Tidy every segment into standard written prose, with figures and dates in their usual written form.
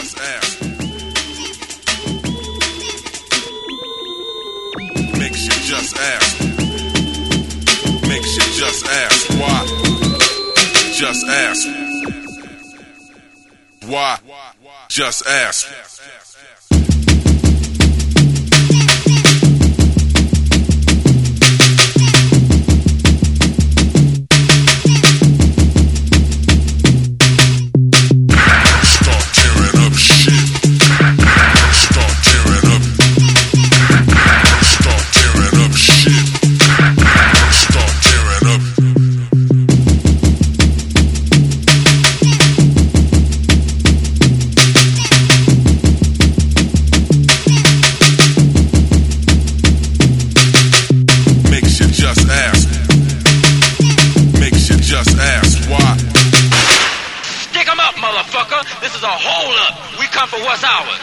just ask. Makes you just ask. Makes you just ask. Why? Just ask. Why? Just ask. This is a hold up. We come for what's ours.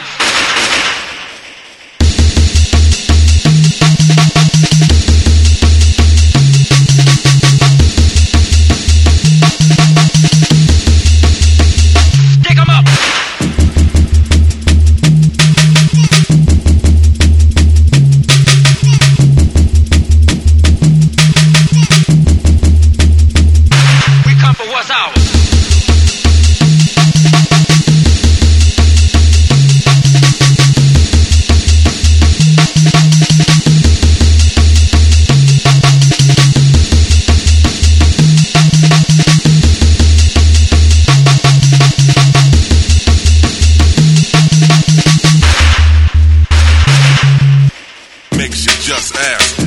Just ask.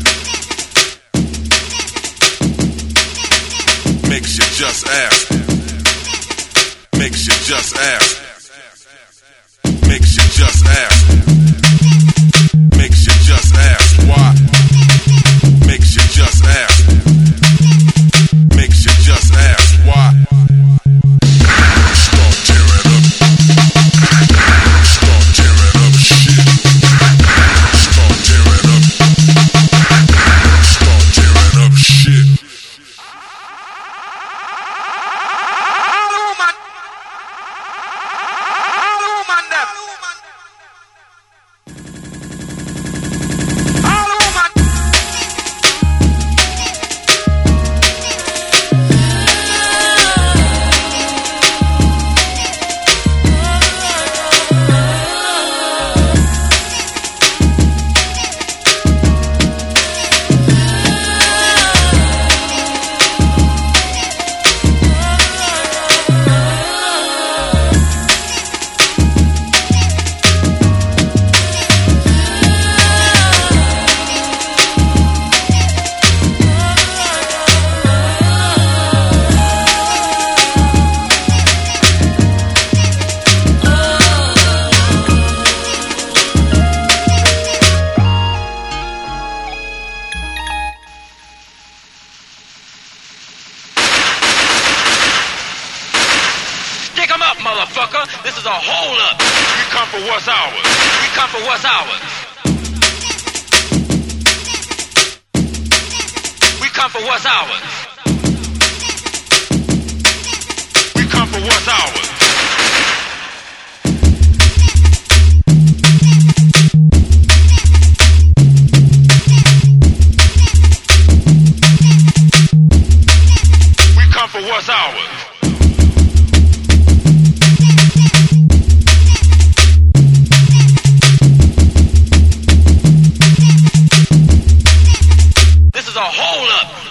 Makes you just ask. Makes you just ask. Makes you just ask. Makes you just ask. Why? Makes you just ask. Makes you just ask. Why? Start tearing up. Start tearing up shit. Start tearing up. Start tearing up shit. Motherfucker, this is a hold up. We come for what's ours. We come for what's ours. We come for what's ours. We come for what's ours. We come for what's ours. This is a hold up.